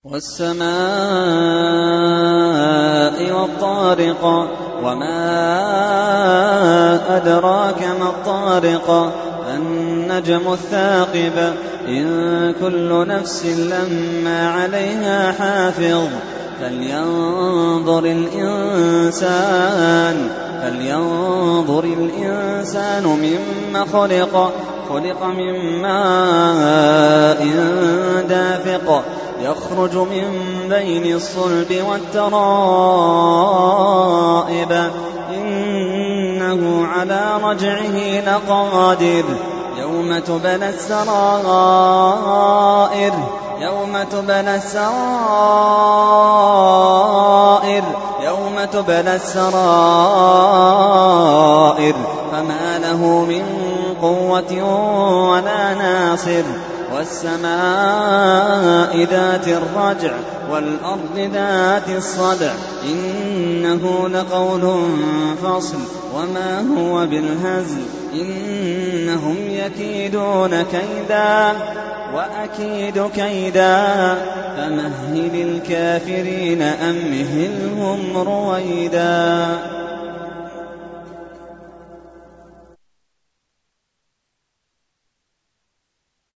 وَالسَّمَاءِ وَالطَّارِقِ وَمَا أَدْرَاكَ مَا الطَّارِقُ النَّجْمُ الثَّاقِبُ إِن كُلُّ نَفْسٍ لَّمَّا عَلَيْهَا حَافِظٌ فَلْيَنظُرِ الْإِنسَانُ مِمَّ خُلِقَ مِن مَّاءٍ دَافِقٍ يَخْرُجُ مِن بَيْنِ الصُّلْبِ وَالتَّرَائِبِ إِنَّهُ عَلَىٰ رَجْعِهِ لَقَادِرٌ يَوْمَ تُبْلَى السَّرَائِرُ فَمَا لَهُ مِن قُوَّةٍ وَلَا نَاصِرٍ وَالسَّمَاءِ ذَاتِ الرَّجْعِ وَالْأَرْضِ ذَاتِ الصَّدْعِ إِنَّهُ لَقَوْلٌ فَصْلٌ وَمَا هُوَ بِالْهَزْلِ إِنَّهُمْ يَكِيدُونَ كَيْدًا وَأَكِيدُ كَيْدًا فَمَهِّلِ الْكَافِرِينَ أَمْهِلْهُمْ رُوَيْدًا